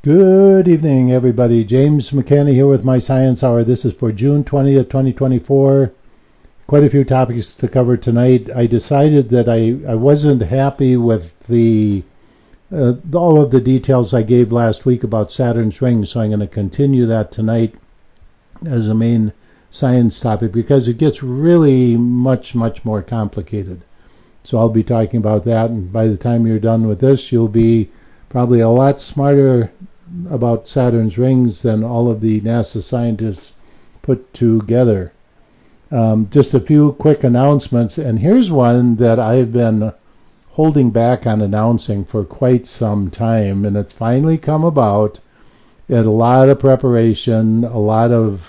Good evening, everybody. James McKenna here with my Science Hour. This is for June 20th, 2024. Quite a few topics to cover tonight. I decided that I wasn't happy with all of the details I gave last week about Saturn's rings, so I'm going to continue that tonight as a main science topic because it gets really much more complicated. So I'll be talking about that, and by the time you're done with this, you'll be probably a lot smarter about Saturn's rings than all of the NASA scientists put together. Just a few quick announcements, and here's one that I've been holding back on announcing for quite some time, and it's finally come about. It had a lot of preparation, a lot of,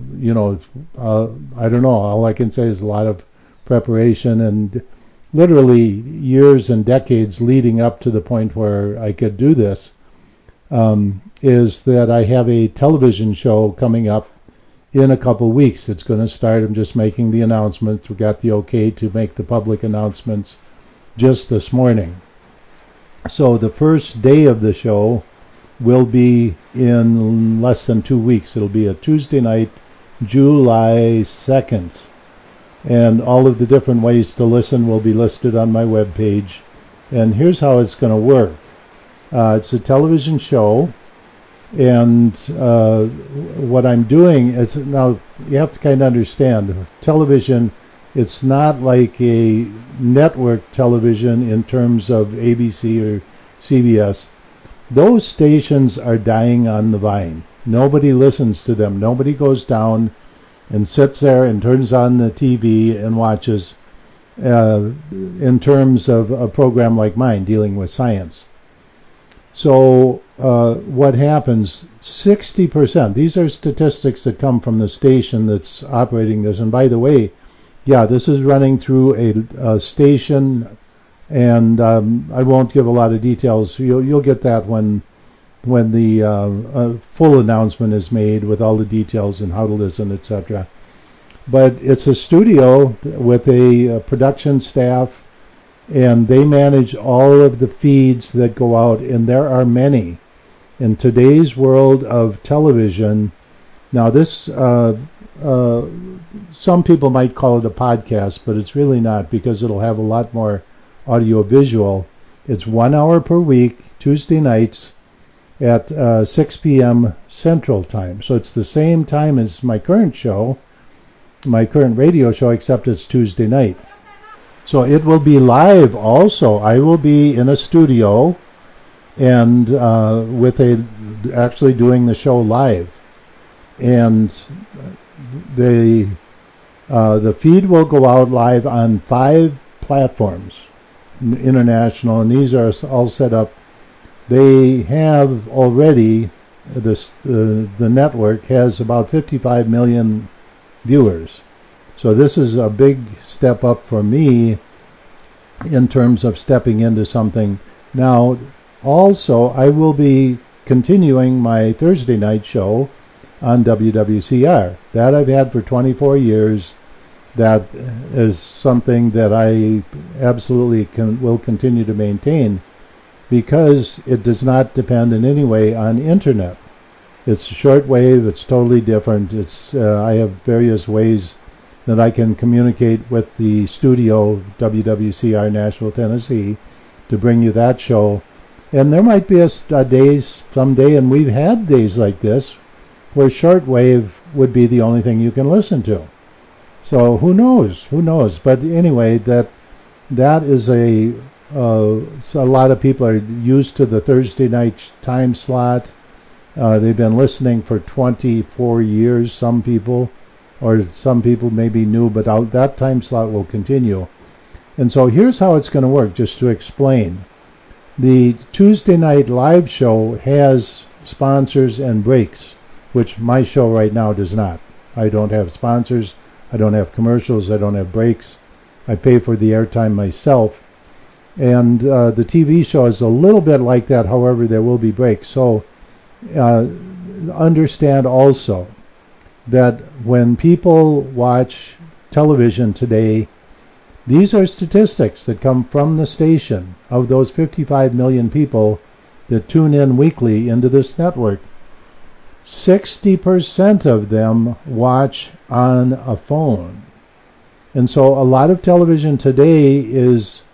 I don't know, all I can say is a lot of preparation and literally years and decades leading up to the point where I could do this. Is that I have a television show coming up in a couple weeks. It's going to start. I'm just making the announcement. We got the okay to make the public announcements just this morning. So the first day of the show will be in less than 2 weeks. It'll be a Tuesday night, July 2nd. And all of the different ways to listen will be listed on my webpage. And here's how it's going to work. It's a television show, and what I'm doing is, now you have to kind of understand, television, it's not like a network television in terms of ABC or CBS. Those stations are dying on the vine. Nobody listens to them. Nobody goes down and sits there and turns on the TV and watches in terms of a program like mine dealing with science. So what happens, 60%, these are statistics that come from the station that's operating this. And by the way, yeah, this is running through a station, and I won't give a lot of details. You'll get that when the full announcement is made with all the details and how to listen, etc. But it's a studio with a production staff, and they manage all of the feeds that go out, and there are many. In today's world of television, now this, some people might call it a podcast, but it's really not, because it'll have a lot more audio-visual. It's 1 hour per week, Tuesday nights, at 6 p.m. Central Time. So it's the same time as my current show, my current radio show, except it's Tuesday night. So it will be live also. I will be in a studio and actually doing the show live. And the feed will go out live on 5 platforms, international, and these are all set up. They have already, the network has about 55 million viewers. So this is a big step up for me in terms of stepping into something. Now, also, I will be continuing my Thursday night show on WWCR. That I've had for 24 years. That is something that I absolutely will continue to maintain, because it does not depend in any way on internet. It's shortwave. It's totally different. I have various ways that I can communicate with the studio, WWCR Nashville, Tennessee, to bring you that show. And there might be a day someday, and we've had days like this, where shortwave would be the only thing you can listen to. So who knows? But anyway, that is so a lot of people are used to the Thursday night time slot. They've been listening for 24 years, some people, or some people may be new, but that time slot will continue. And so here's how it's going to work, just to explain. The Tuesday night live show has sponsors and breaks, which my show right now does not. I don't have sponsors, I don't have commercials, I don't have breaks. I pay for the airtime myself. And the TV show is a little bit like that, however, there will be breaks. So understand also that when people watch television today, these are statistics that come from the station. Of those 55 million people, that tune in weekly into this network, 60% of them watch on a phone. And so a lot of television today is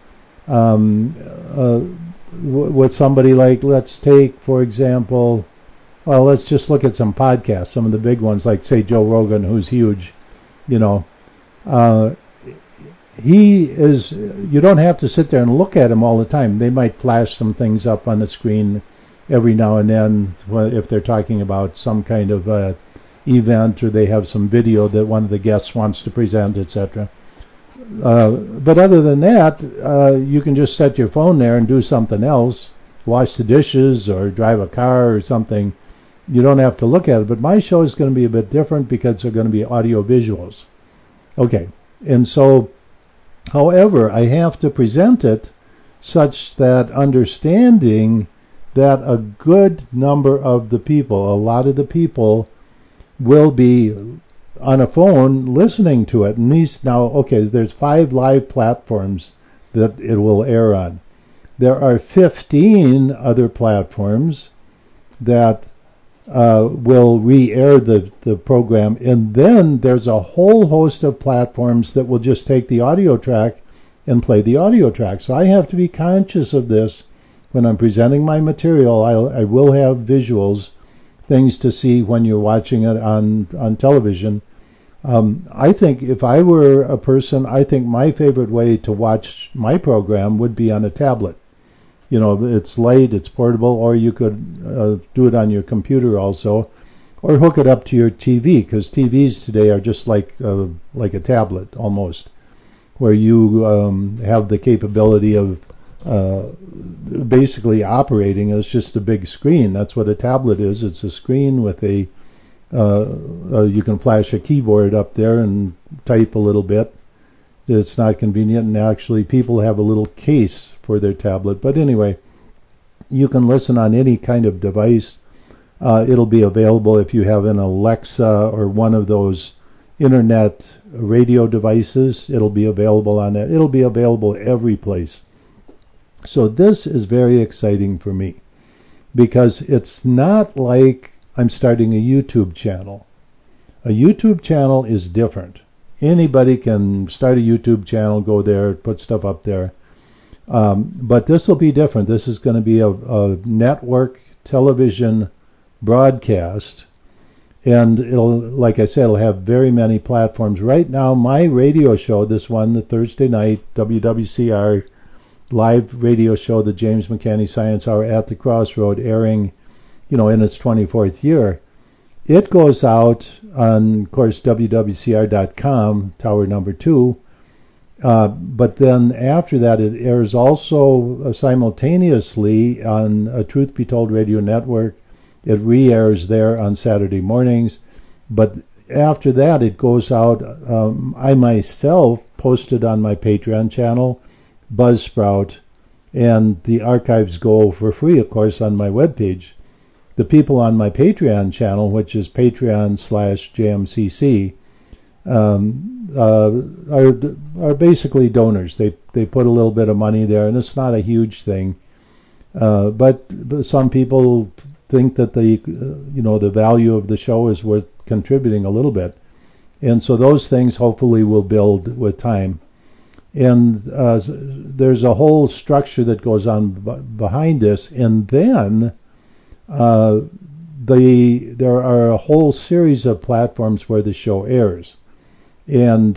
with somebody like, let's take, for example, well, let's just look at some podcasts, some of the big ones, like, say, Joe Rogan, who's huge, you know. You don't have to sit there and look at him all the time. They might flash some things up on the screen every now and then if they're talking about some kind of event, or they have some video that one of the guests wants to present, etc. But other than that, you can just set your phone there and do something else, wash the dishes or drive a car or something. You don't have to look at it. But my show is going to be a bit different because they're going to be audio visuals. Okay, and so, however, I have to present it such that understanding that a good number of the people, a lot of the people, will be on a phone listening to it. And there's 5 live platforms that it will air on. There are 15 other platforms that will re-air the program, and then there's a whole host of platforms that will just take the audio track and play the audio track. So I have to be conscious of this when I'm presenting my material. I will have visuals, things to see when you're watching it on television. I think if I were a person, I think my favorite way to watch my program would be on a tablet. You know, it's light, it's portable, or you could do it on your computer also, or hook it up to your TV, because TVs today are just like a tablet almost, where you have the capability of basically operating as just a big screen. That's what a tablet is. It's a screen with you can flash a keyboard up there and type a little bit. It's not convenient, and actually people have a little case for their tablet. But anyway, you can listen on any kind of device. It'll be available if you have an Alexa or one of those internet radio devices. It'll be available on that. It'll be available every place. So this is very exciting for me, because it's not like I'm starting a YouTube channel. A YouTube channel is different. Anybody can start a YouTube channel, go there, put stuff up there. But this will be different. This is going to be a network television broadcast. And it'll, like I said, it'll have very many platforms. Right now, my radio show, this one, the Thursday night, WWCR live radio show, the James McCanney Science Hour at the Crossroad, airing, in its 24th year. It goes out on, of course, WWCR.com, tower number 2. But then after that, it airs also simultaneously on a Truth Be Told radio network. It re-airs there on Saturday mornings. But after that, it goes out. I myself posted on my Patreon channel, Buzzsprout, and the archives go for free, of course, on my webpage. The people on my Patreon channel, which is Patreon/JMCC, are basically donors. They put a little bit of money there, and it's not a huge thing. But some people think that the value of the show is worth contributing a little bit, and so those things hopefully will build with time. And there's a whole structure that goes on behind this, and then there are a whole series of platforms where the show airs. And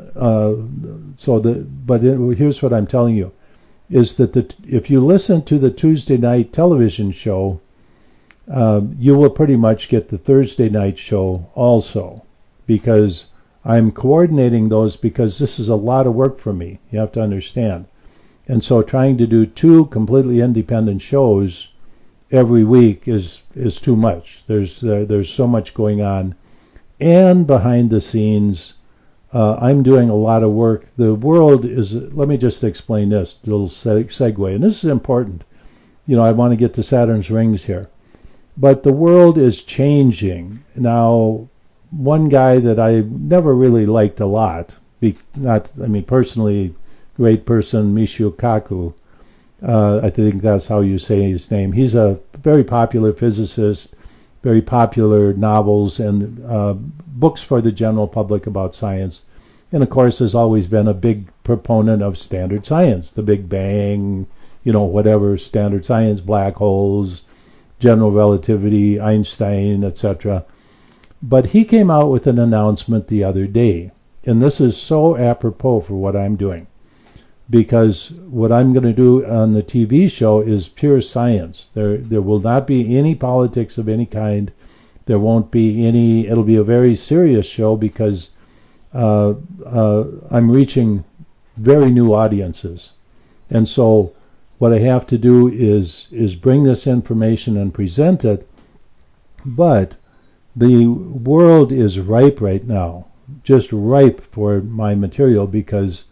here's what I'm telling you, is that if you listen to the Tuesday night television show, you will pretty much get the Thursday night show also, because I'm coordinating those, because this is a lot of work for me. You have to understand. And so trying to do 2 completely independent shows every week is too much. There's so much going on, and behind the scenes, I'm doing a lot of work. The world is. Let me just explain this little segue, and this is important. I want to get to Saturn's rings here, but the world is changing now. One guy that I never really liked a lot, personally, great person, Michio Kaku. I think that's how you say his name. He's a very popular physicist, very popular novels and books for the general public about science. And of course, has always been a big proponent of standard science, the Big Bang, whatever standard science, black holes, general relativity, Einstein, etc. But he came out with an announcement the other day, and this is so apropos for what I'm doing, because what I'm going to do on the TV show is pure science. There will not be any politics of any kind. There won't be any. It'll be a very serious show because I'm reaching very new audiences, and so what I have to do is bring this information and present it. But the world is ripe right now, just ripe for my material, because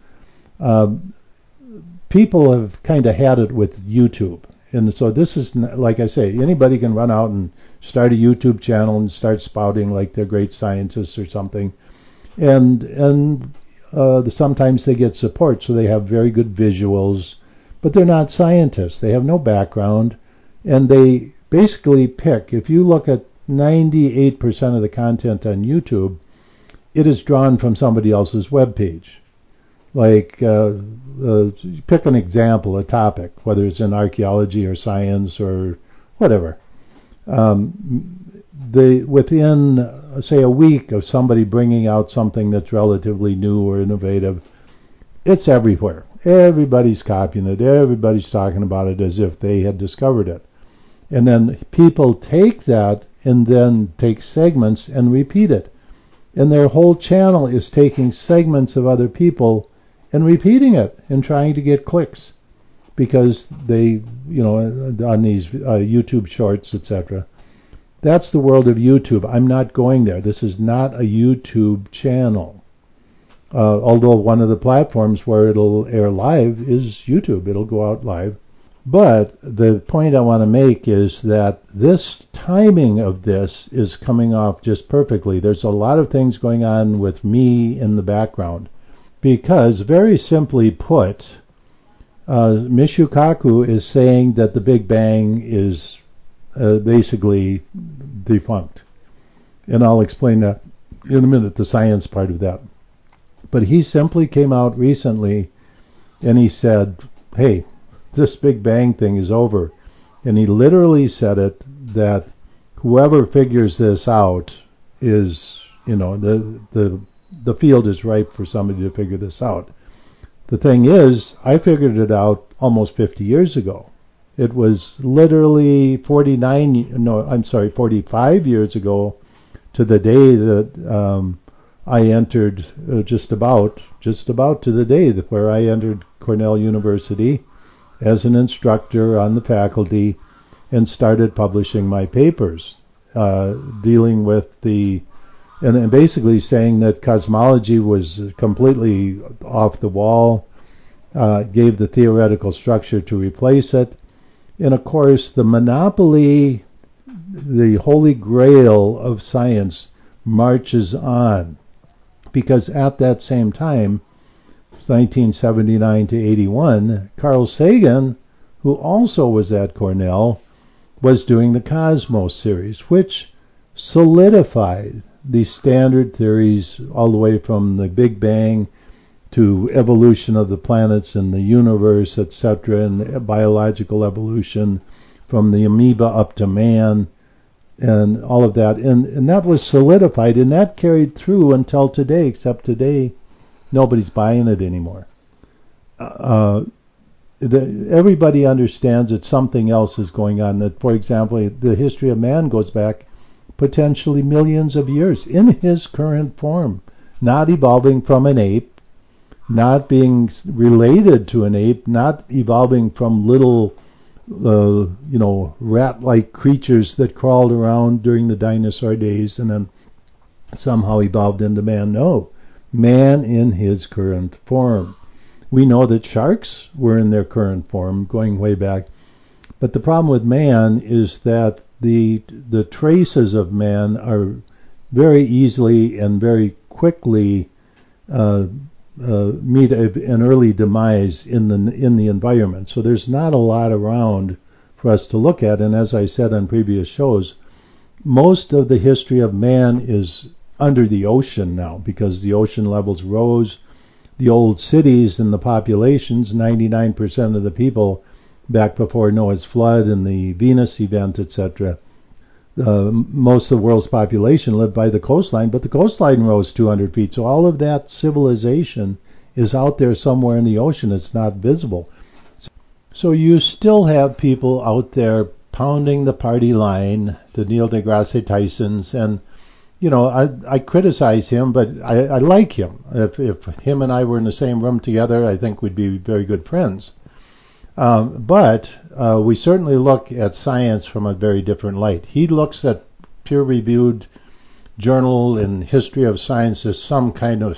people have kind of had it with YouTube. And so this is, like I say, anybody can run out and start a YouTube channel and start spouting like they're great scientists or something. And sometimes they get support, so they have very good visuals, but they're not scientists. They have no background, and they basically pick. If you look at 98% of the content on YouTube, it is drawn from somebody else's webpage. Like, pick an example, a topic, whether it's in archaeology or science or whatever. Within, say, a week of somebody bringing out something that's relatively new or innovative, it's everywhere. Everybody's copying it. Everybody's talking about it as if they had discovered it. And then people take that and then take segments and repeat it. And their whole channel is taking segments of other people and repeating it and trying to get clicks, because they, on these YouTube shorts, etc. That's the world of YouTube. I'm not going there. This is not a YouTube channel. Although one of the platforms where it'll air live is YouTube. It'll go out live. But the point I want to make is that this timing of this is coming off just perfectly. There's a lot of things going on with me in the background, because, very simply put, Michio Kaku is saying that the Big Bang is basically defunct. And I'll explain that in a minute, the science part of that. But he simply came out recently and he said, hey, this Big Bang thing is over. And he literally said it, that whoever figures this out is, the field is ripe for somebody to figure this out. The thing is, I figured it out almost 50 years ago. It was literally 45 years ago to the day that I entered, just about to the day where I entered Cornell University as an instructor on the faculty and started publishing my papers, dealing with and basically saying that cosmology was completely off the wall, gave the theoretical structure to replace it. And of course, the monopoly, the holy grail of science, marches on. Because at that same time, 1979 to 81, Carl Sagan, who also was at Cornell, was doing the Cosmos series, which solidified the standard theories all the way from the Big Bang to evolution of the planets and the universe, etc., and biological evolution from the amoeba up to man, and all of that. And that was solidified, and that carried through until today, except today nobody's buying it anymore. Everybody understands that something else is going on, that, for example, the history of man goes back potentially millions of years in his current form, not evolving from an ape, not being related to an ape, not evolving from little rat-like creatures that crawled around during the dinosaur days and then somehow evolved into man. No, man in his current form. We know that sharks were in their current form going way back, but the problem with man is that the traces of man are very easily and very quickly meet an early demise in the environment. So there's not a lot around for us to look at. And as I said on previous shows, most of the history of man is under the ocean now because the ocean levels rose. The old cities and the populations, 99% of the people back before Noah's flood and the Venus event, etc., most of the world's population lived by the coastline, but the coastline rose 200 feet. So all of that civilization is out there somewhere in the ocean. It's not visible. So you still have people out there pounding the party line, the Neil deGrasse Tysons, and I criticize him, but I like him. If him and I were in the same room together, I think we'd be very good friends. But we certainly look at science from a very different light. He looks at peer-reviewed journal in history of science as some kind of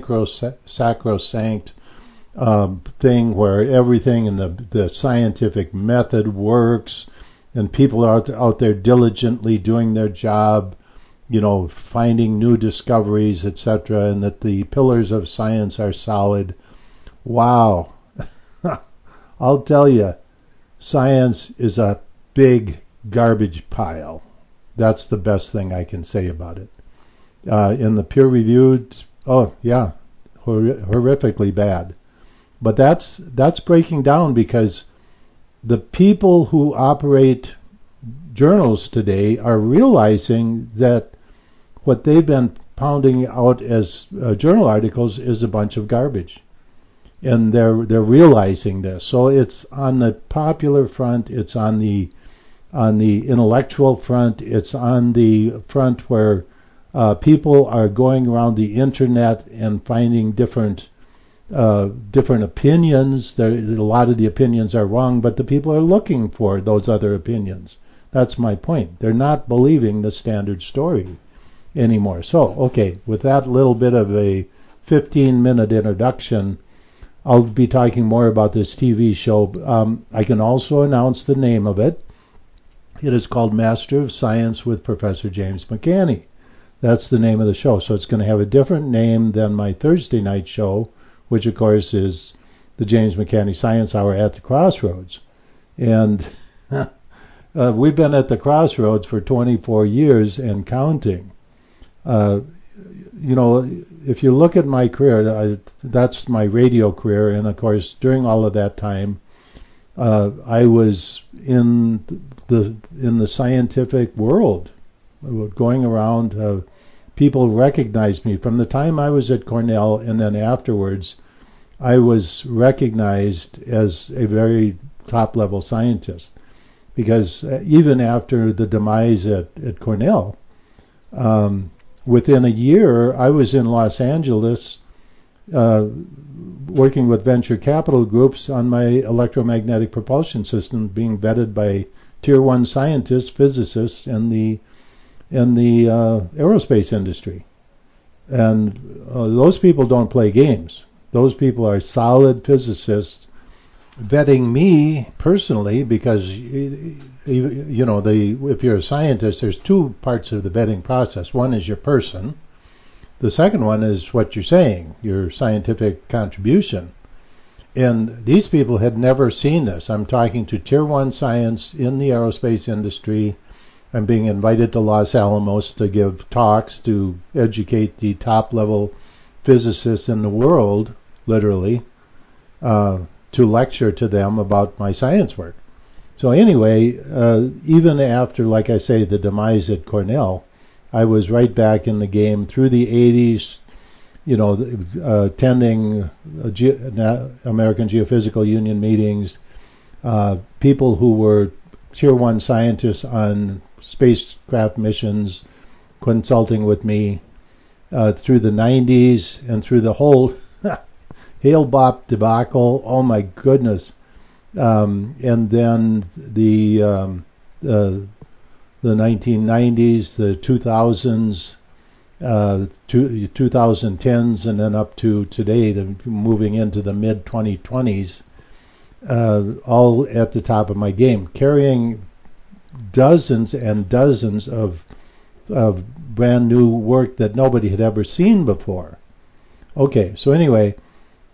sacrosanct thing where everything in the scientific method works and people are out there diligently doing their job, finding new discoveries, etc., and that the pillars of science are solid. Wow. I'll tell you, science is a big garbage pile. That's the best thing I can say about it. In the peer-reviewed, horrifically bad. But that's breaking down because the people who operate journals today are realizing that what they've been pounding out as journal articles is a bunch of garbage. And they're realizing this. So it's on the popular front, it's on the intellectual front, it's on the front where people are going around the internet and finding different opinions. A lot of the opinions are wrong, but the people are looking for those other opinions. That's my point. They're not believing the standard story anymore. So, okay, with that little bit of a 15-minute introduction, I'll be talking more about this TV show. I can also announce the name of it. It is called Master of Science with Professor James McCanney. That's the name of the show. So it's going to have a different name than my Thursday night show, which of course is the James McCanney Science Hour at the Crossroads. And we've been at the Crossroads for 24 years and counting. If you look at my career, that's my radio career, and of course during all of that time, I was in the scientific world, going around. People recognized me from the time I was at Cornell, and then afterwards, I was recognized as a very top-level scientist, because even after the demise at Cornell. Within a year, I was in Los Angeles working with venture capital groups on my electromagnetic propulsion system, being vetted by tier 1 scientists, physicists in the aerospace industry. And those people don't play games. Those people are solid physicists vetting me personally because, if you're a scientist, there's two parts of the vetting process. One is your person. The second one is what you're saying, your scientific contribution. And these people had never seen this. I'm talking to tier 1 science in the aerospace industry. I'm being invited to Los Alamos to give talks to educate the top-level physicists in the world, literally, to lecture to them about my science work. So anyway, even after, like I say, the demise at Cornell, I was right back in the game through the 80s, attending American Geophysical Union meetings, people who were tier 1 scientists on spacecraft missions consulting with me through the 90s and through the whole Hale-Bopp debacle. Oh my goodness. And then the 1990s, the 2000s, 2010s, and then up to today, moving into the mid-2020s, all at the top of my game, carrying dozens and dozens of brand new work that nobody had ever seen before. Okay, so anyway,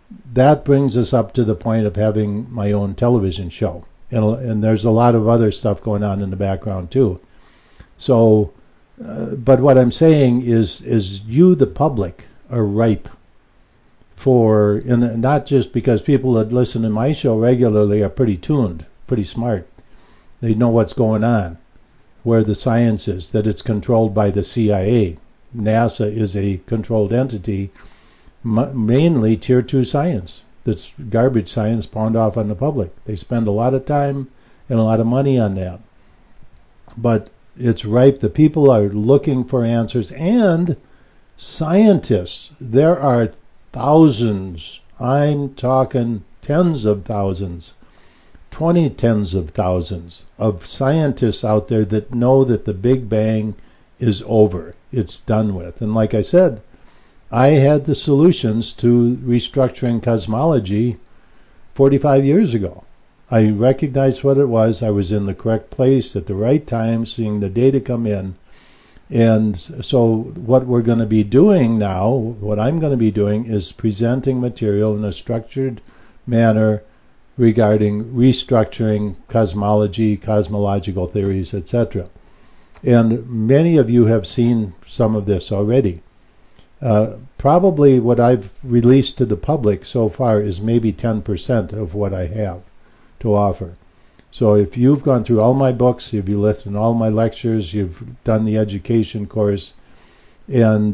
that brings us up to the point of having my own television show. And there's a lot of other stuff going on in the background too. So, but what I'm saying is you, the public, are ripe for, and not just because people that listen to my show regularly are pretty tuned, pretty smart. They know what's going on, where the science is, that it's controlled by the CIA. NASA is a controlled entity, mainly tier 2 science. That's garbage science pawned off on the public. They spend a lot of time and a lot of money on that. But it's ripe. The people are looking for answers. And scientists, there are thousands, I'm talking tens of thousands, 20 tens of thousands of scientists out there that know that the Big Bang is over. It's done with. And like I said, I had the solutions to restructuring cosmology 45 years ago. I recognized what it was. I was in the correct place at the right time, seeing the data come in. And so what we're going to be doing now, what I'm going to be doing, is presenting material in a structured manner regarding restructuring cosmology, cosmological theories, etc. And many of you have seen some of this already. Probably what I've released to the public so far is maybe 10% of what I have to offer. So if you've gone through all my books, if you listened to all my lectures, you've done the education course, and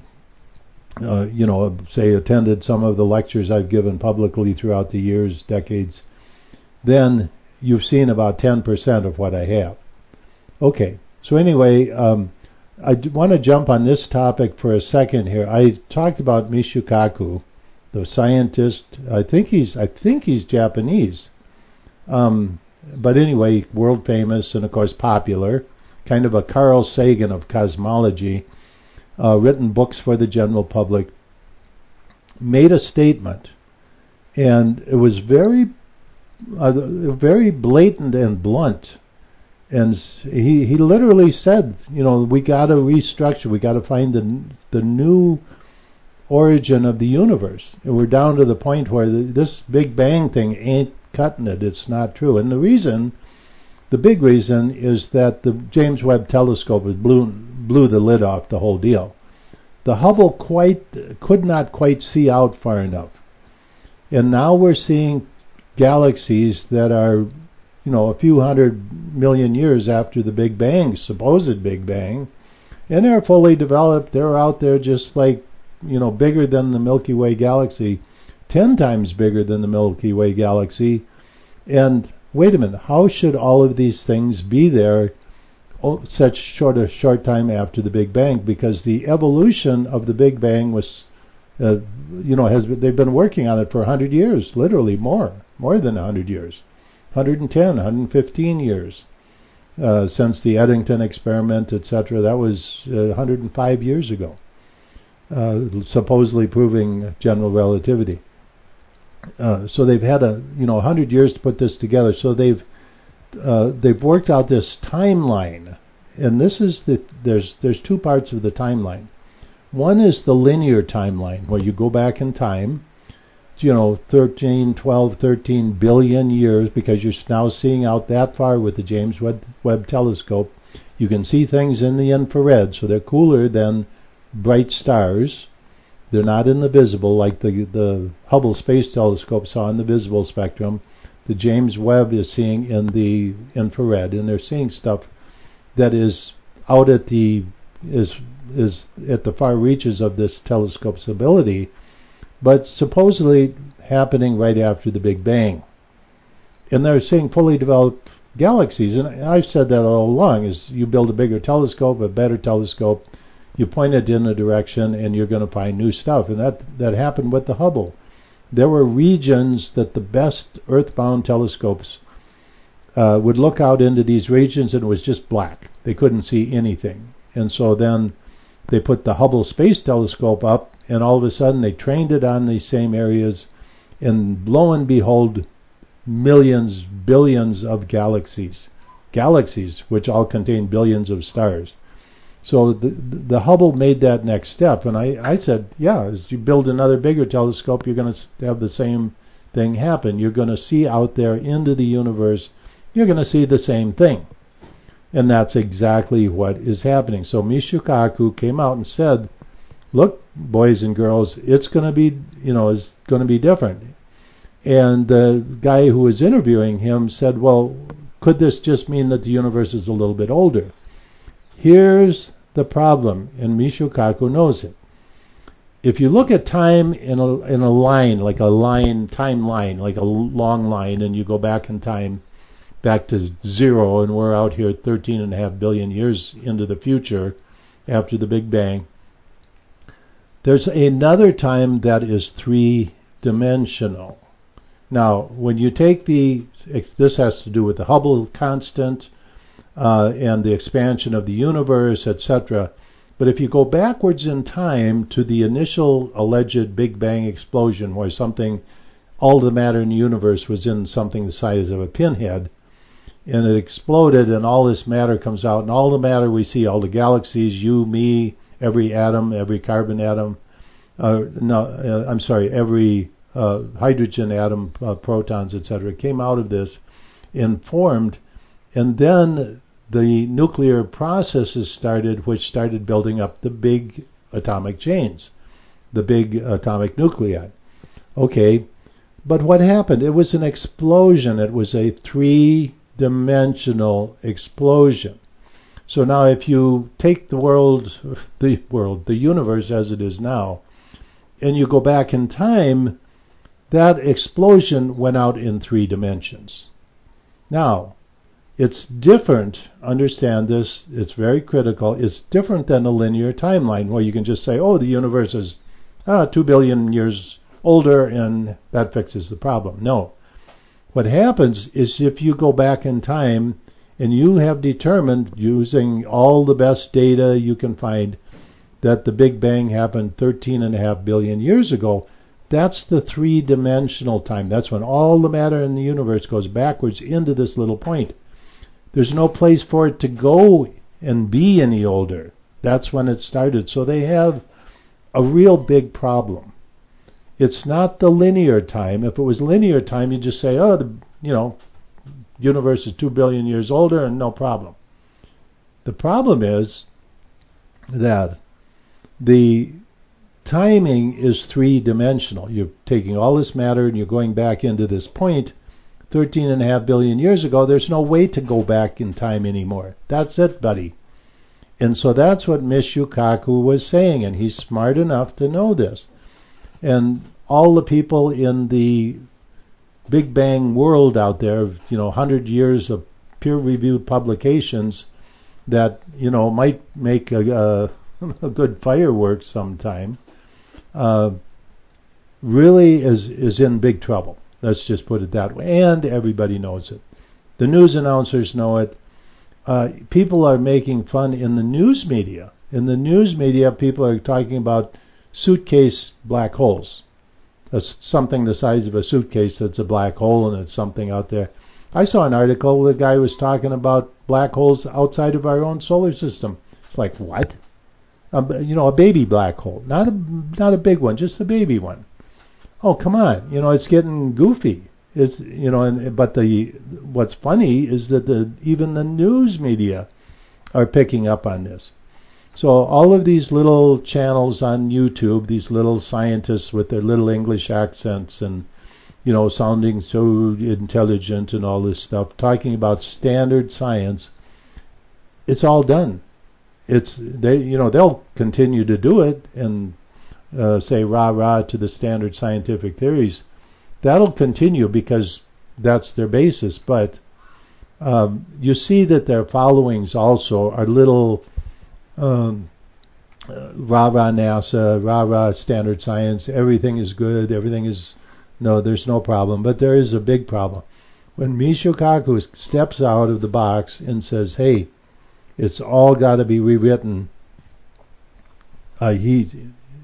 say attended some of the lectures I've given publicly throughout the years, decades, then you've seen about 10% of what I have. Okay, so anyway, I want to jump on this topic for a second here. I talked about Michio Kaku, the scientist. I think he's Japanese. But anyway, world famous and of course popular, kind of a Carl Sagan of cosmology, written books for the general public, made a statement, and it was very blatant and blunt. And he literally said, we got to restructure, we got to find the new origin of the universe. And we're down to the point where this Big Bang thing ain't cutting it. It's not true. And the big reason is that the James Webb Telescope blew the lid off the whole deal. The Hubble could not quite see out far enough. And now we're seeing galaxies that are, a few 100 million years after the Big Bang, supposed Big Bang, and they're fully developed. They're out there just like, bigger than the Milky Way galaxy, 10 times bigger than the Milky Way galaxy. And wait a minute, how should all of these things be there such short time after the Big Bang? Because the evolution of the Big Bang was, they've been working on it for 100 years, literally more than 100 years. 110, 115 years since the Eddington experiment, etc. That was 105 years ago, supposedly proving general relativity. So they've had 100 years to put this together. So they've worked out this timeline, and this is there's two parts of the timeline. One is the linear timeline, where you go back in time, 13 billion years, because you're now seeing out that far with the James Webb Telescope. You can see things in the infrared, so they're cooler than bright stars. They're not in the visible like the Hubble Space Telescope saw in the visible spectrum. The James Webb is seeing in the infrared, and they're seeing stuff that is out at the far reaches of this telescope's ability, but supposedly happening right after the Big Bang. And they're seeing fully developed galaxies. And I've said that all along, is you build a bigger telescope, a better telescope, you point it in a direction, and you're going to find new stuff. And that happened with the Hubble. There were regions that the best earthbound telescopes would look out into these regions, and it was just black. They couldn't see anything. And so then they put the Hubble Space Telescope up, and all of a sudden they trained it on these same areas, and lo and behold, millions, billions of galaxies which all contain billions of stars. So the Hubble made that next step, and I said, yeah, as you build another bigger telescope, you're going to have the same thing happen. You're going to see out there into the universe, you're going to see the same thing. And that's exactly what is happening. So Michio Kaku came out and said, look, boys and girls, it's going to be, it's going to be different. And the guy who was interviewing him said, well, could this just mean that the universe is a little bit older? Here's the problem, and Michio Kaku knows it. If you look at time in a line, like a line, timeline, like a long line, and you go back in time, back to zero, and we're out here 13.5 billion years into the future after the Big Bang, there's another time that is three-dimensional. Now, when you take this has to do with the Hubble constant and the expansion of the universe, etc. But if you go backwards in time to the initial alleged Big Bang explosion, where all the matter in the universe was in something the size of a pinhead, and it exploded, and all this matter comes out, and all the matter we see, all the galaxies, you, me, every atom, every carbon atom, every hydrogen atom, protons, etc., came out of this and formed, and then the nuclear processes started, which started building up the big atomic chains, the big atomic nuclei. Okay, but what happened? It was an explosion. It was a three-dimensional explosion. So now if you take the universe as it is now, and you go back in time, that explosion went out in 3 dimensions. Now, it's different, understand this, it's very critical, it's different than a linear timeline where you can just say, oh, the universe is 2 billion years older and that fixes the problem. No. What happens is if you go back in time and you have determined, using all the best data you can find, that the Big Bang happened 13.5 billion years ago, that's the 3-dimensional time. That's when all the matter in the universe goes backwards into this little point. There's no place for it to go and be any older. That's when it started. So they have a real big problem. It's not the linear time. If it was linear time, you'd just say, oh, the universe is 2 billion years older and no problem. The problem is that the timing is 3-dimensional. You're taking all this matter and you're going back into this point 13.5 billion years ago. There's no way to go back in time anymore. That's it, buddy. And so that's what Michio Kaku was saying, and he's smart enough to know this. And all the people in the Big Bang world out there, 100 years of peer-reviewed publications that, might make a good fireworks sometime, really is in big trouble. Let's just put it that way. And everybody knows it. The news announcers know it. People are making fun in the news media. In the news media, people are talking about suitcase black holes. That's something the size of a suitcase that's a black hole, and it's something out there. I saw an article, the guy was talking about black holes outside of our own solar system. It's like, what? A baby black hole. Not a big one, just a baby one. Oh, come on. It's getting goofy. It's, but what's funny is that even the news media are picking up on this. So all of these little channels on YouTube, these little scientists with their little English accents and, sounding so intelligent and all this stuff, talking about standard science, it's all done. They'll continue to do it and say rah rah to the standard scientific theories. That'll continue because that's their basis. But you see that their followings also are little rah rah NASA, rah rah standard science. Everything is good. There's no problem. But there is a big problem. When Michio Kaku steps out of the box and says, hey, it's all got to be rewritten, he's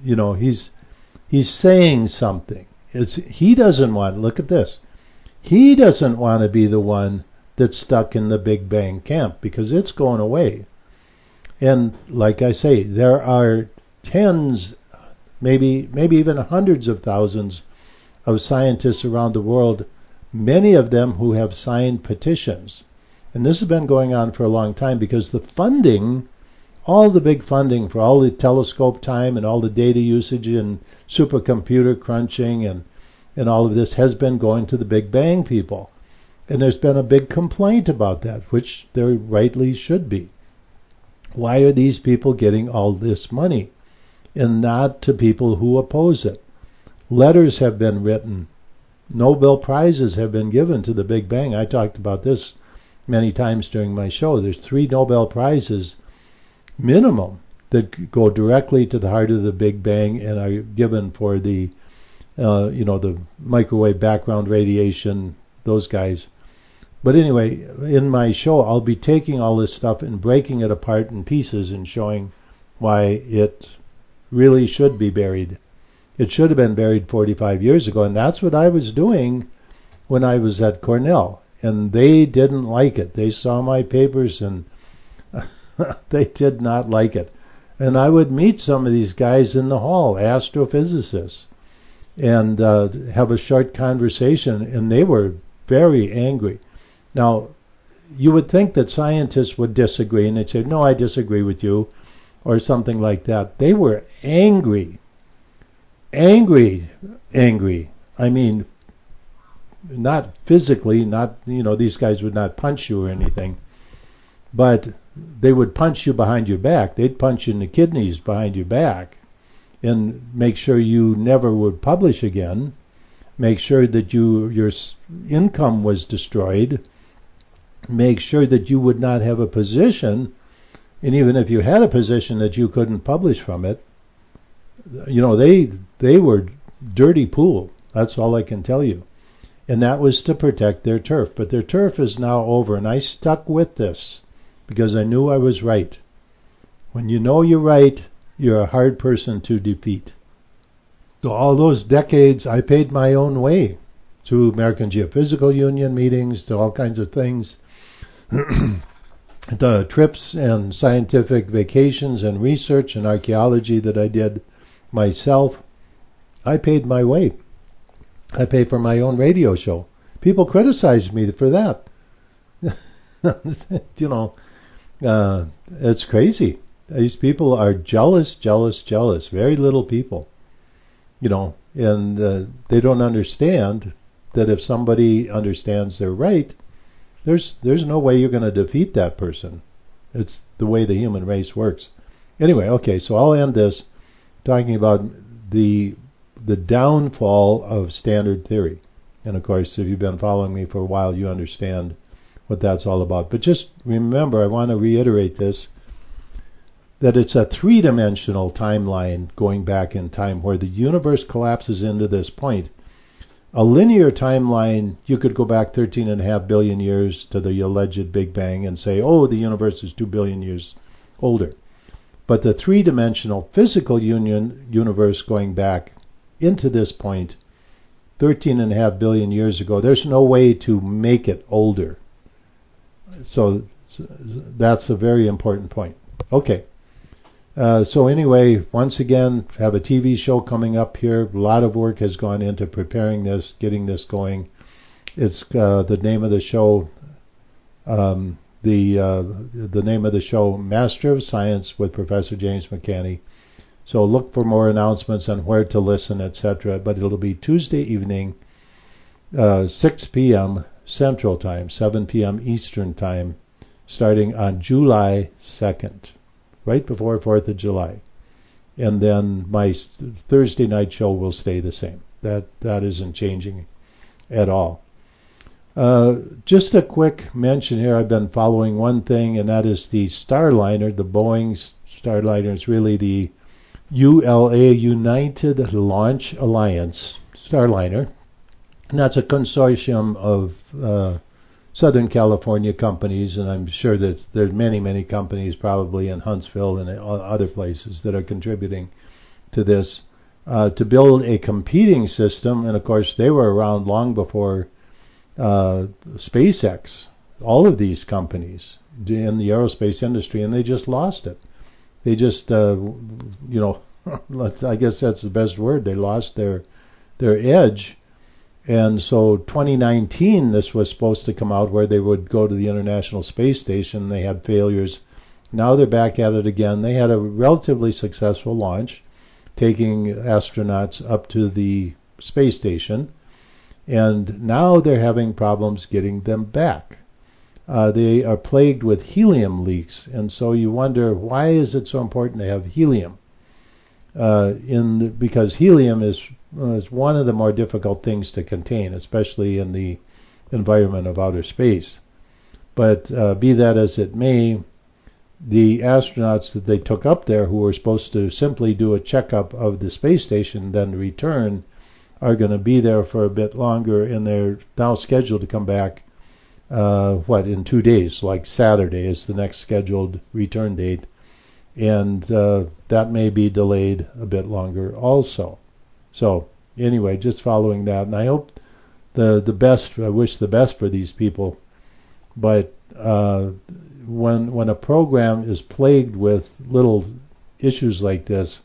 saying something. He doesn't want, look at this, he doesn't want to be the one that's stuck in the Big Bang camp because it's going away. And like I say, there are tens, maybe even hundreds of thousands of scientists around the world, many of them who have signed petitions. And this has been going on for a long time because the funding, all the big funding for all the telescope time and all the data usage and supercomputer crunching and all of this has been going to the Big Bang people. And there's been a big complaint about that, which there rightly should be. Why are these people getting all this money and not to people who oppose it? Letters have been written. Nobel Prizes have been given to the Big Bang. I talked about this many times during my show. There's 3 Nobel Prizes minimum that go directly to the heart of the Big Bang and are given for the the microwave background radiation, those guys. But anyway, in my show, I'll be taking all this stuff and breaking it apart in pieces and showing why it really should be buried. It should have been buried 45 years ago, and that's what I was doing when I was at Cornell. And they didn't like it. They saw my papers and they did not like it. And I would meet some of these guys in the hall, astrophysicists, and have a short conversation, and they were very angry. Now, you would think that scientists would disagree, and they'd say, no, I disagree with you, or something like that. They were angry. Angry. I mean, not physically, these guys would not punch you or anything, but they would punch you behind your back. They'd punch you in the kidneys behind your back and make sure you never would publish again, make sure that your income was destroyed, make sure that you would not have a position, and even if you had a position that you couldn't publish from it. They were dirty pool. That's all I can tell you. And that was to protect their turf. But their turf is now over, and I stuck with this because I knew I was right. When you know you're right, you're a hard person to defeat. So all those decades, I paid my own way to American Geophysical Union meetings, to all kinds of things, the trips and scientific vacations and research and archaeology that I did myself. I paid my way. I paid for my own radio show. People criticized me for that. It's crazy. These people are jealous. Very little people. And they don't understand that if somebody understands they're right, there's no way you're going to defeat that person. It's the way the human race works. Anyway, okay, so I'll end this talking about the downfall of standard theory. And of course, if you've been following me for a while, you understand what that's all about. But just remember, I want to reiterate this, that it's a 3-dimensional timeline going back in time where the universe collapses into this point. A linear timeline, you could go back 13.5 billion years to the alleged Big Bang and say, oh, the universe is 2 billion years older. But the 3-dimensional physical universe going back into this point 13.5 billion years ago, there's no way to make it older. So that's a very important point. Okay. So anyway, once again, have a TV show coming up here. A lot of work has gone into preparing this, getting this going. It's the name of the show. The name of the show, Master of Science with Professor James McCanney. So look for more announcements on where to listen, etc. But it'll be Tuesday evening, 6 p.m. Central Time, 7 p.m. Eastern Time, starting on July 2nd. Right before 4th of July. And then my Thursday night show will stay the same. That isn't changing at all. Just a quick mention here. I've been following one thing, and that is the Starliner, the Boeing Starliner. It's really the ULA, United Launch Alliance Starliner. And that's a consortium of Southern California companies, and I'm sure that there's many companies probably in Huntsville and other places that are contributing to this, to build a competing system. And of course, they were around long before SpaceX. All of these companies, in the aerospace industry, and they just lost it. They just, I guess that's the best word. They lost their edge. And so 2019, this was supposed to come out where they would go to the International Space Station. They had failures. Now they're back at it again. They had a relatively successful launch, taking astronauts up to the space station. And now they're having problems getting them back. They are plagued with helium leaks. And so you wonder, why is it so important to have helium? Because helium is one of the more difficult things to contain, especially in the environment of outer space. But be that as it may, the astronauts that they took up there, who were supposed to simply do a checkup of the space station, then return, are going to be there for a bit longer, and they're now scheduled to come back, in 2 days, like Saturday is the next scheduled return date. And that may be delayed a bit longer also. So anyway, just following that, and I hope the best. I wish the best for these people. But when a program is plagued with little issues like this,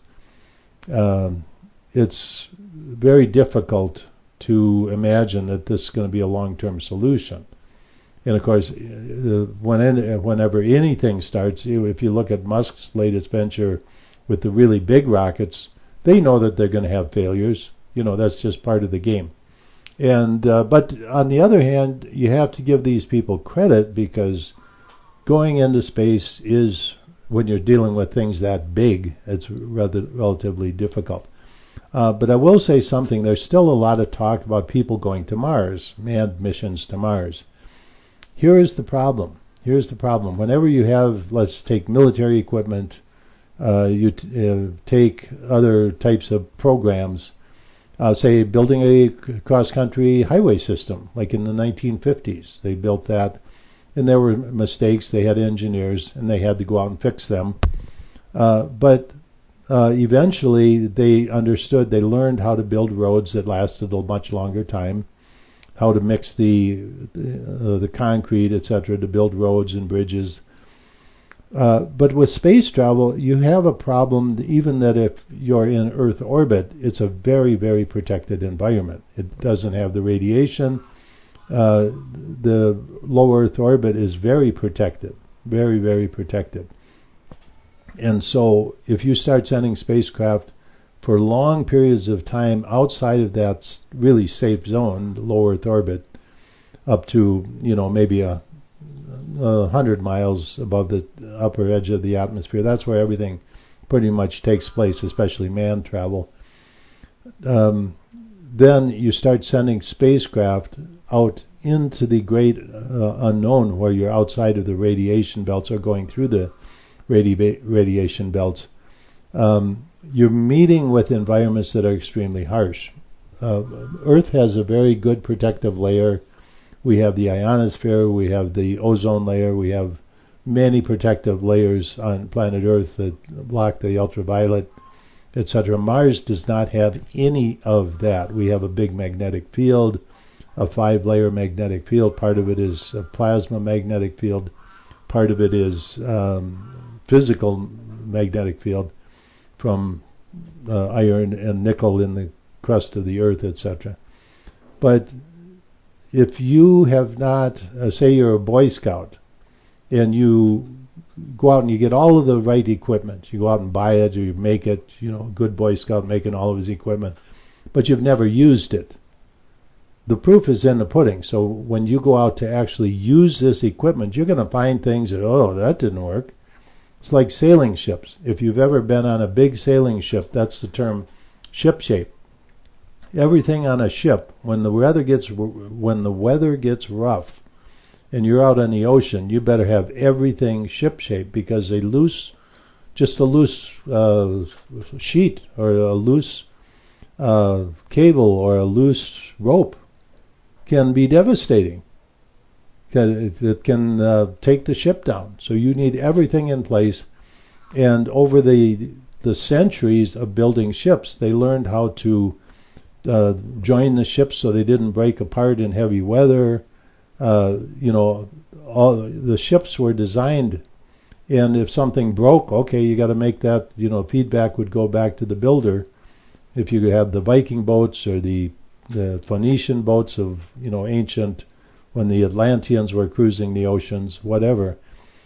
it's very difficult to imagine that this is going to be a long-term solution. And of course, whenever anything starts, if you look at Musk's latest venture with the really big rockets, they know that they're going to have failures. That's just part of the game. And but on the other hand, you have to give these people credit, because going into space is, when you're dealing with things that big, it's relatively difficult. But I will say something. There's still a lot of talk about people going to Mars, manned missions to Mars. Here is the problem. Whenever you have, let's take military equipment, you take other types of programs, say building a cross-country highway system, like in the 1950s. They built that, and there were mistakes. They had engineers, and they had to go out and fix them. But eventually they understood, they learned how to build roads that lasted a much longer time, how to mix the concrete, etc., to build roads and bridges. But with space travel, you have a problem, even that if you're in Earth orbit, it's a very, very protected environment. It doesn't have the radiation. The low Earth orbit is very protected, very, very protected. And so if you start sending spacecraft for long periods of time outside of that really safe zone, low Earth orbit, up to, maybe 100 miles above the upper edge of the atmosphere, that's where everything pretty much takes place, especially manned travel. Then you start sending spacecraft out into the great unknown, where you're outside of the radiation belts or going through the radiation belts. You're meeting with environments that are extremely harsh. Earth has a very good protective layer. We have the ionosphere, we have the ozone layer, we have many protective layers on planet Earth that block the ultraviolet, etc. Mars does not have any of that. We have a big magnetic field, a 5-layer magnetic field. Part of it is a plasma magnetic field. Part of it is physical magnetic field from iron and nickel in the crust of the Earth, etc. But if you have not, say you're a Boy Scout, and you go out and you get all of the right equipment, you go out and buy it, or you make it, a good Boy Scout making all of his equipment, but you've never used it, the proof is in the pudding. So when you go out to actually use this equipment, you're going to find things that, that didn't work. It's like sailing ships. If you've ever been on a big sailing ship, that's the term ship shape. Everything on a ship, when the weather gets rough and you're out on the ocean, you better have everything ship shape, because a loose sheet or a loose cable or a loose rope can be devastating. It can take the ship down. So you need everything in place. And over the centuries of building ships, they learned how to join the ships so they didn't break apart in heavy weather. all the ships were designed, and if something broke, okay, you got to make that, feedback would go back to the builder. If you have the Viking boats or the Phoenician boats of, ancient, when the Atlanteans were cruising the oceans, whatever,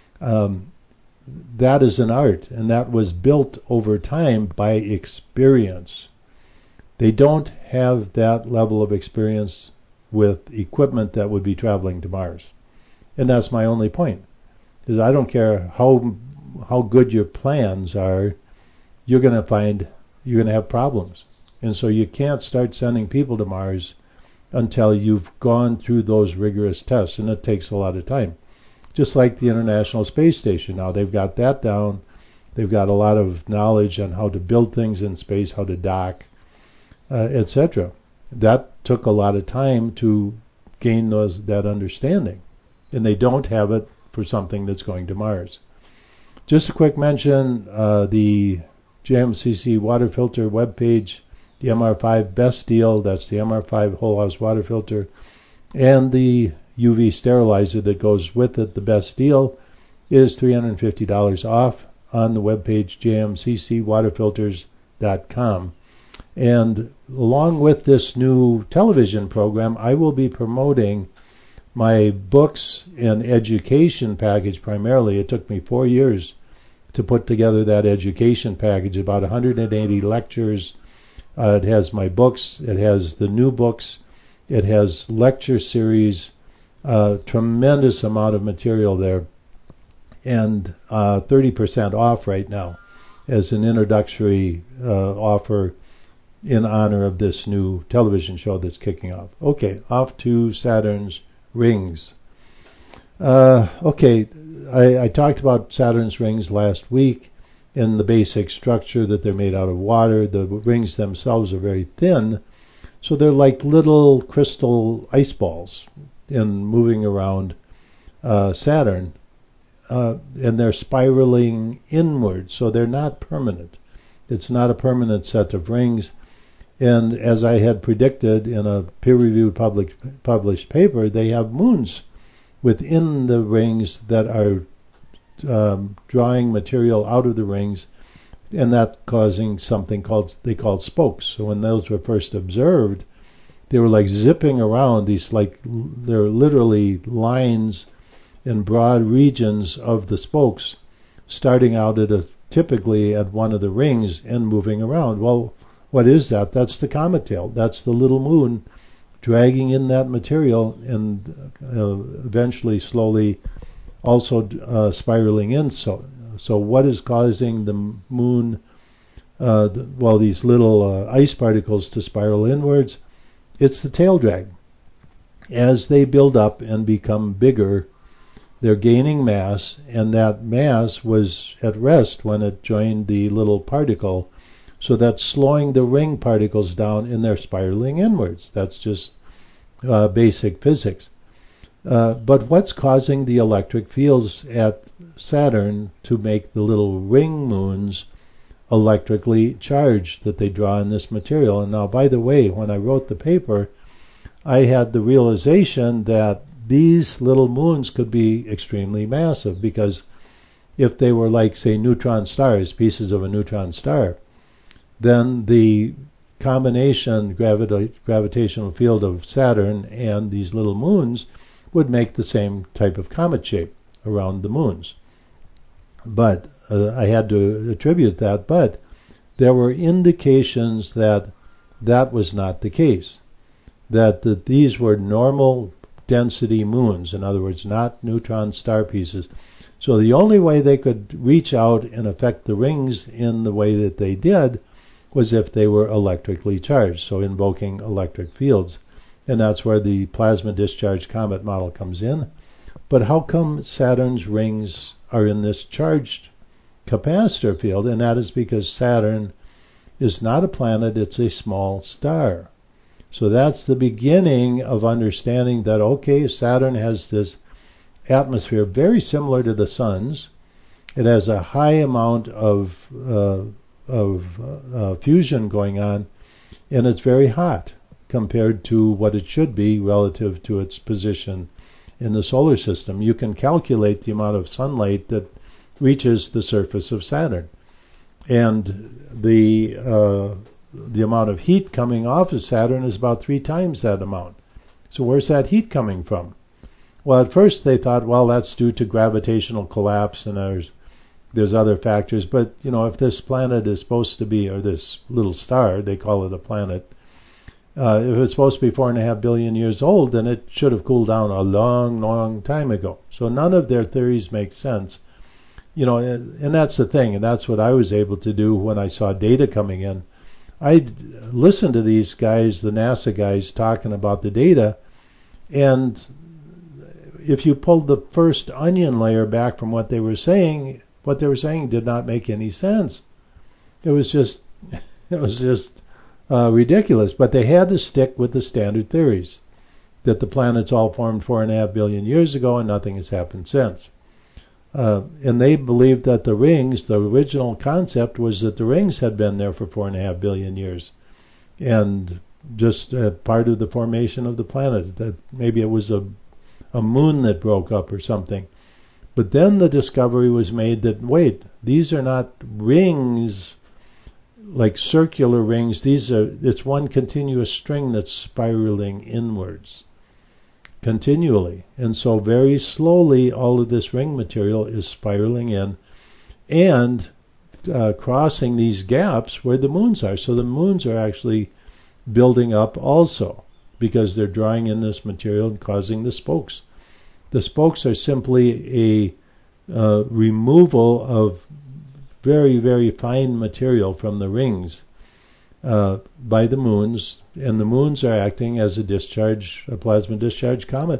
that is an art, and that was built over time by experience. They don't have that level of experience with equipment that would be traveling to Mars. And that's my only point. Because I don't care how good your plans are, you're going to have problems. And so you can't start sending people to Mars until you've gone through those rigorous tests, and it takes a lot of time. Just like the International Space Station. Now they've got that down. They've got a lot of knowledge on how to build things in space, how to dock, etc. That took a lot of time to gain that understanding, and they don't have it for something that's going to Mars. Just a quick mention, the JMCC water filter webpage, the MR5 best deal, that's the MR5 whole house water filter, and the UV sterilizer that goes with it, the best deal, is $350 off on the webpage jmccwaterfilters.com. And along with this new television program, I will be promoting my books and education package primarily. It took me 4 years to put together that education package, about 180 lectures. It has my books, it has the new books, it has lecture series, tremendous amount of material there, and 30% off right now as an introductory offer in honor of this new television show that's kicking off. Okay, off to Saturn's rings. I talked about Saturn's rings last week in the basic structure, that they're made out of water. The rings themselves are very thin, so they're like little crystal ice balls in moving around Saturn, and they're spiraling inward, so they're not permanent. It's not a permanent set of rings. And as I had predicted in a peer-reviewed published paper, they have moons within the rings that are drawing material out of the rings, and that causing something they called spokes. So when those were first observed, they were like zipping around they're literally lines in broad regions of the spokes, starting out typically at one of the rings and moving around. Well, what is that? That's the comet tail. That's the little moon dragging in that material and eventually slowly also spiraling in. So what is causing the moon, these little ice particles to spiral inwards? It's the tail drag. As they build up and become bigger, they're gaining mass, and that mass was at rest when it joined the little particle. So that's slowing the ring particles down, and they're spiraling inwards. That's just basic physics. But what's causing the electric fields at Saturn to make the little ring moons electrically charged that they draw in this material? And now, by the way, when I wrote the paper, I had the realization that these little moons could be extremely massive, because if they were like, say, neutron stars, pieces of a neutron star, then the combination gravitational field of Saturn and these little moons would make the same type of comet shape around the moons. But I had to attribute that, but there were indications that that was not the case, that these were normal density moons, in other words, not neutron star pieces. So the only way they could reach out and affect the rings in the way that they did was if they were electrically charged, so invoking electric fields. And that's where the plasma discharge comet model comes in. But how come Saturn's rings are in this charged capacitor field? And that is because Saturn is not a planet, it's a small star. So that's the beginning of understanding that, okay, Saturn has this atmosphere very similar to the Sun's. It has a high amount of fusion going on, and it's very hot compared to what it should be relative to its position in the solar system. You can calculate the amount of sunlight that reaches the surface of Saturn, and the amount of heat coming off of Saturn is about 3 times that amount. So where's that heat coming from? Well, at first they thought, well, that's due to gravitational collapse, and there's other factors. But if this planet is supposed to be, or this little star, they call it a planet, if it's supposed to be 4.5 billion years old, then it should have cooled down a long, long time ago. So none of their theories make sense. And that's the thing, and that's what I was able to do when I saw data coming in. I listened to these guys, the NASA guys, talking about the data, and if you pulled the first onion layer back from what they were saying did not make any sense. It was just ridiculous. But they had to stick with the standard theories that the planets all formed 4.5 billion years ago and nothing has happened since. And they believed that the rings, the original concept was that the rings had been there for 4.5 billion years, and just part of the formation of the planet. That maybe it was a moon that broke up or something. But then the discovery was made that, wait, these are not rings like circular rings. It's one continuous string that's spiraling inwards continually. And so very slowly all of this ring material is spiraling in and crossing these gaps where the moons are. So the moons are actually building up also, because they're drawing in this material and causing the spokes. The spokes are simply a removal of very, very fine material from the rings by the moons, and the moons are acting as a plasma discharge comet.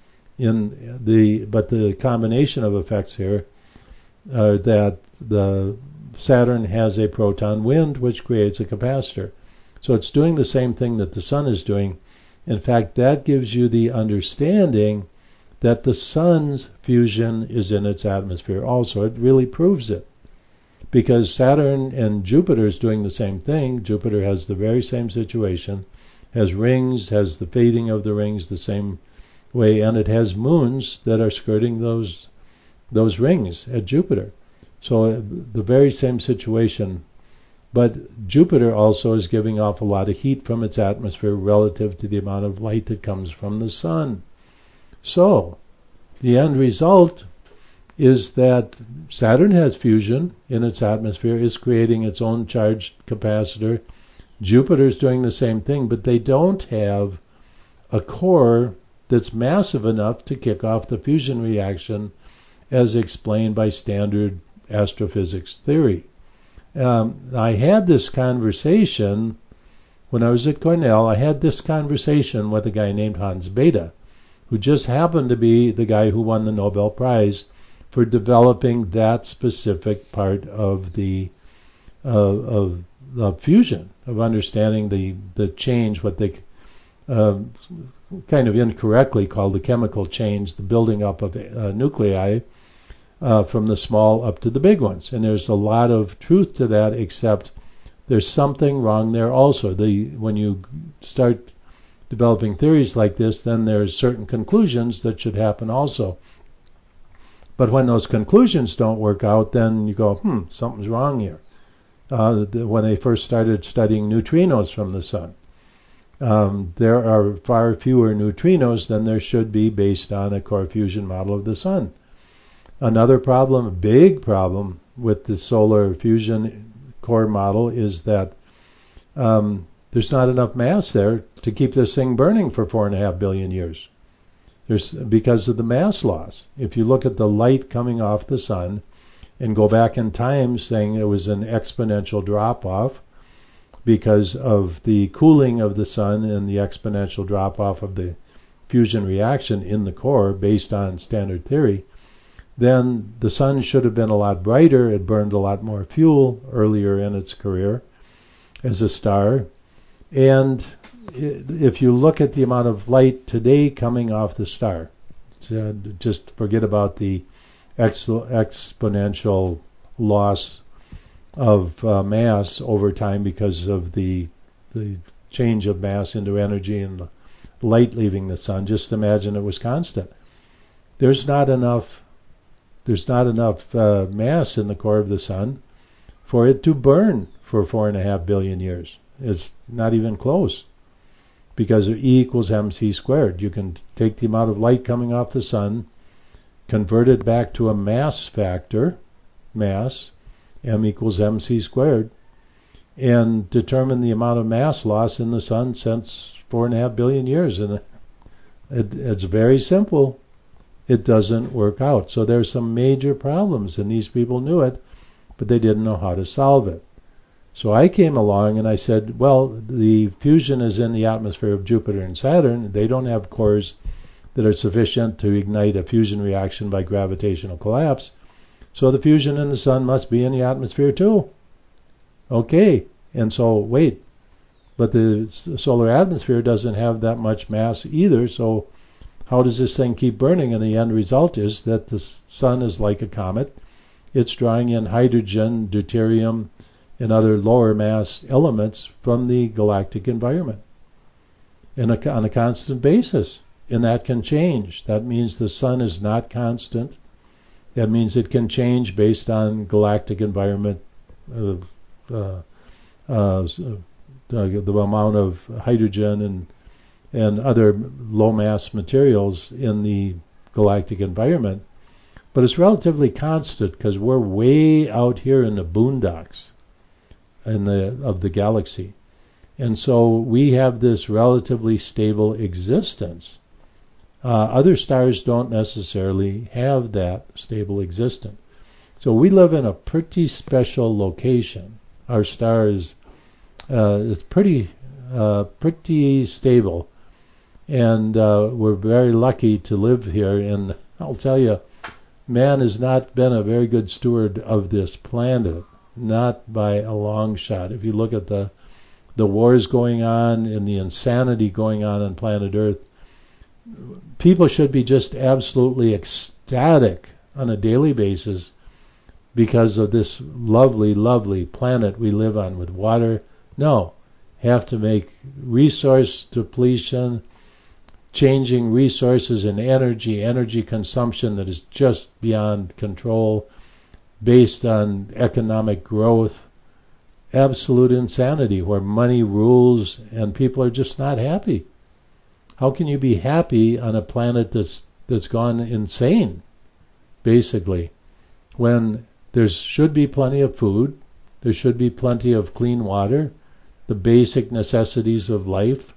But the combination of effects here are that the Saturn has a proton wind, which creates a capacitor. So it's doing the same thing that the sun is doing. In fact, that gives you the understanding that the sun's fusion is in its atmosphere also. It really proves it. Because Saturn and Jupiter is doing the same thing. Jupiter has the very same situation, has rings, has the fading of the rings the same way, and it has moons that are skirting those rings at Jupiter. So the very same situation. But Jupiter also is giving off a lot of heat from its atmosphere relative to the amount of light that comes from the sun. So the end result is that Saturn has fusion in its atmosphere, is creating its own charged capacitor. Jupiter is doing the same thing, but they don't have a core that's massive enough to kick off the fusion reaction as explained by standard astrophysics theory. I had this conversation when I was at Cornell. I had this conversation with a guy named Hans Bethe, who just happened to be the guy who won the Nobel Prize for developing that specific part of the fusion, of understanding the change, what they kind of incorrectly called the chemical change, the building up of nuclei from the small up to the big ones. And there's a lot of truth to that, except there's something wrong there also. When you start developing theories like this, then there's certain conclusions that should happen also. But when those conclusions don't work out, then you go, something's wrong here. When they first started studying neutrinos from the sun, there are far fewer neutrinos than there should be based on a core fusion model of the sun. Another problem, a big problem with the solar fusion core model is that there's not enough mass there to keep this thing burning for 4.5 billion years. Because of the mass loss. If you look at the light coming off the sun and go back in time saying it was an exponential drop-off because of the cooling of the sun and the exponential drop-off of the fusion reaction in the core based on standard theory, then the sun should have been a lot brighter. It burned a lot more fuel earlier in its career as a star. And if you look at the amount of light today coming off the star, just forget about the exponential loss of mass over time because of the change of mass into energy and light leaving the sun. Just imagine it was constant. there's not enough mass in the core of the sun for it to burn for 4.5 billion years. It's not even close, because of E equals mc squared. You can take the amount of light coming off the sun, convert it back to a mass factor, mass, m equals mc squared, and determine the amount of mass loss in the sun since 4.5 billion years. And it's very simple. It doesn't work out. So there's some major problems, and these people knew it, but they didn't know how to solve it. So I came along and I said, well, the fusion is in the atmosphere of Jupiter and Saturn. They don't have cores that are sufficient to ignite a fusion reaction by gravitational collapse. So the fusion in the sun must be in the atmosphere too. Okay, and so wait, but the solar atmosphere doesn't have that much mass either, so how does this thing keep burning? And the end result is that the sun is like a comet. It's drawing in hydrogen, deuterium, and other lower mass elements from the galactic environment on a constant basis. And that can change. That means the sun is not constant. That means it can change based on galactic environment, the amount of hydrogen and other low mass materials in the galactic environment. But it's relatively constant because we're way out here in the boondocks of the galaxy. And so we have this relatively stable existence. Other stars don't necessarily have that stable existence. So we live in a pretty special location. Our star is pretty stable, and we're very lucky to live here. And I'll tell you, man has not been a very good steward of this planet, not by a long shot. If you look at the wars going on and the insanity going on planet Earth, people should be just absolutely ecstatic on a daily basis because of this lovely, lovely planet we live on with water. No, have to make resource depletion, changing resources and energy consumption that is just beyond control, based on economic growth, absolute insanity where money rules and people are just not happy. How can you be happy on a planet that's gone insane, basically, when there should be plenty of food, there should be plenty of clean water, the basic necessities of life,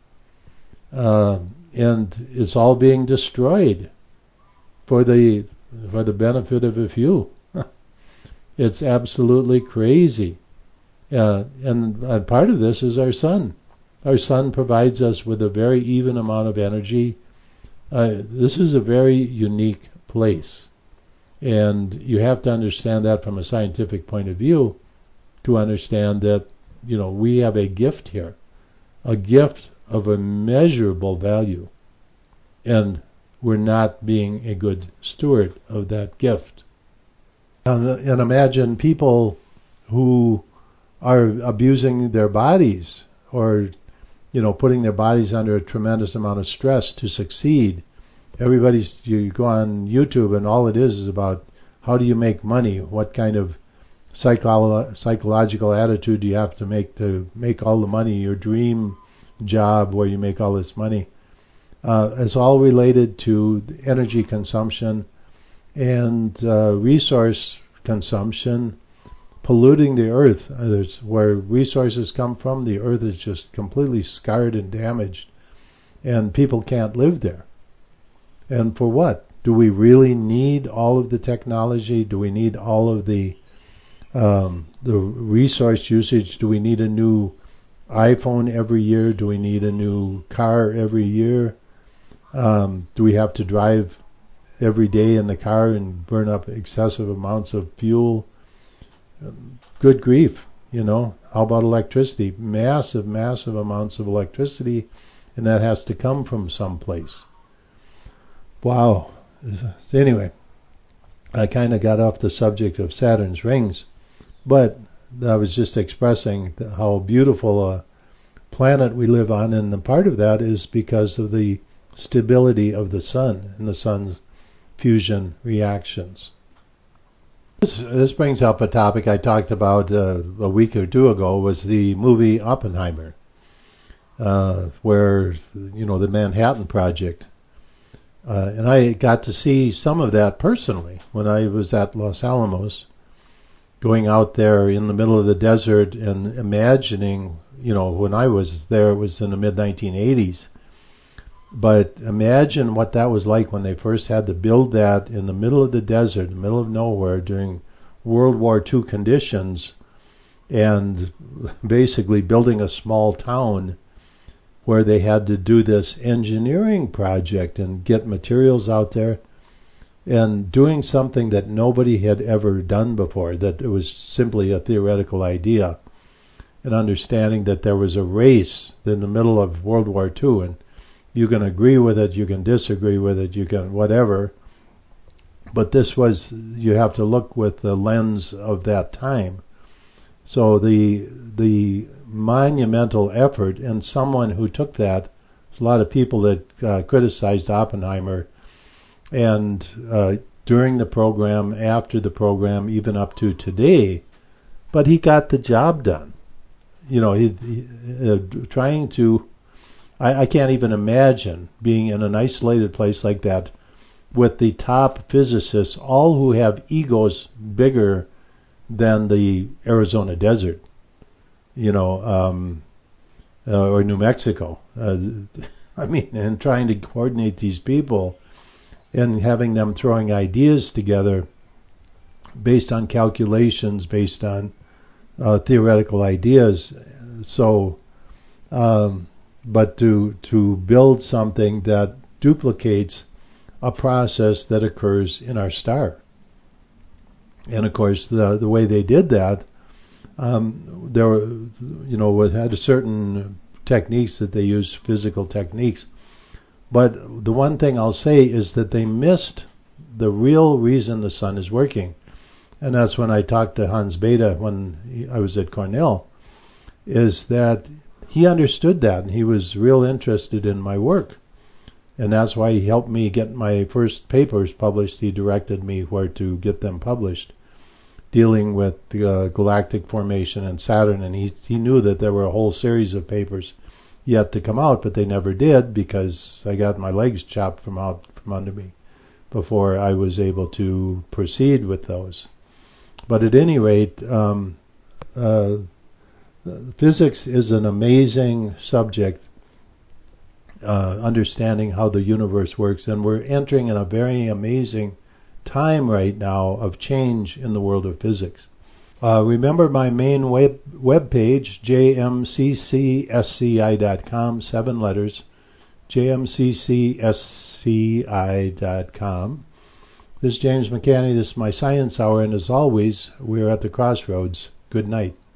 and it's all being destroyed for the benefit of a few. It's absolutely crazy. And part of this is our sun. Our sun provides us with a very even amount of energy. This is a very unique place. And you have to understand that from a scientific point of view to understand that, we have a gift here, a gift of immeasurable value. And we're not being a good steward of that gift. And imagine people who are abusing their bodies or putting their bodies under a tremendous amount of stress to succeed. You go on YouTube and all it is about how do you make money, what kind of psychological attitude do you have to make all the money, your dream job where you make all this money. It's all related to energy consumption and resource consumption, polluting the earth. Where resources come from, the earth is just completely scarred and damaged, and people can't live there. And for what? Do we really need all of the technology? Do we need all of the resource usage? Do we need a new iPhone every year? Do we need a new car every year? Do we have to drive every day in the car and burn up excessive amounts of fuel? Good grief, How about electricity? Massive amounts of electricity, and that has to come from someplace. Wow. So anyway, I kind of got off the subject of Saturn's rings, but I was just expressing how beautiful a planet we live on, and the part of that is because of the stability of the sun and the sun's fusion reactions. This brings up a topic I talked about a week or two ago, was the movie Oppenheimer, where, the Manhattan Project. And I got to see some of that personally when I was at Los Alamos, going out there in the middle of the desert and imagining, when I was there, it was in the mid-1980s. But imagine what that was like when they first had to build that in the middle of the desert, in the middle of nowhere, during World War II conditions, and basically building a small town where they had to do this engineering project and get materials out there, and doing something that nobody had ever done before, that it was simply a theoretical idea, and understanding that there was a race in the middle of World War II, and you can agree with it, you can disagree with it, you can whatever, but you have to look with the lens of that time. So the monumental effort, and someone who took that, there's a lot of people that criticized Oppenheimer, and during the program, after the program, even up to today, but he got the job done. Trying to, I can't even imagine being in an isolated place like that with the top physicists, all who have egos bigger than the Arizona desert, or New Mexico. And trying to coordinate these people and having them throwing ideas together based on calculations, based on theoretical ideas. So, but to build something that duplicates a process that occurs in our star. And of course, the way they did that, there were, had certain techniques that they used, physical techniques. But the one thing I'll say is that they missed the real reason the sun is working. And that's when I talked to Hans Bethe when I was at Cornell, is that he understood that, and he was real interested in my work. And that's why he helped me get my first papers published. He directed me where to get them published, dealing with the galactic formation and Saturn. And he knew that there were a whole series of papers yet to come out, but they never did because I got my legs chopped from under me before I was able to proceed with those. But at any rate, physics is an amazing subject, understanding how the universe works, and we're entering in a very amazing time right now of change in the world of physics. Remember my main web page, jmccsci.com, 7 letters, jmccsci.com. This is James McCanney, this is my Science Hour, and as always, we're at the crossroads. Good night.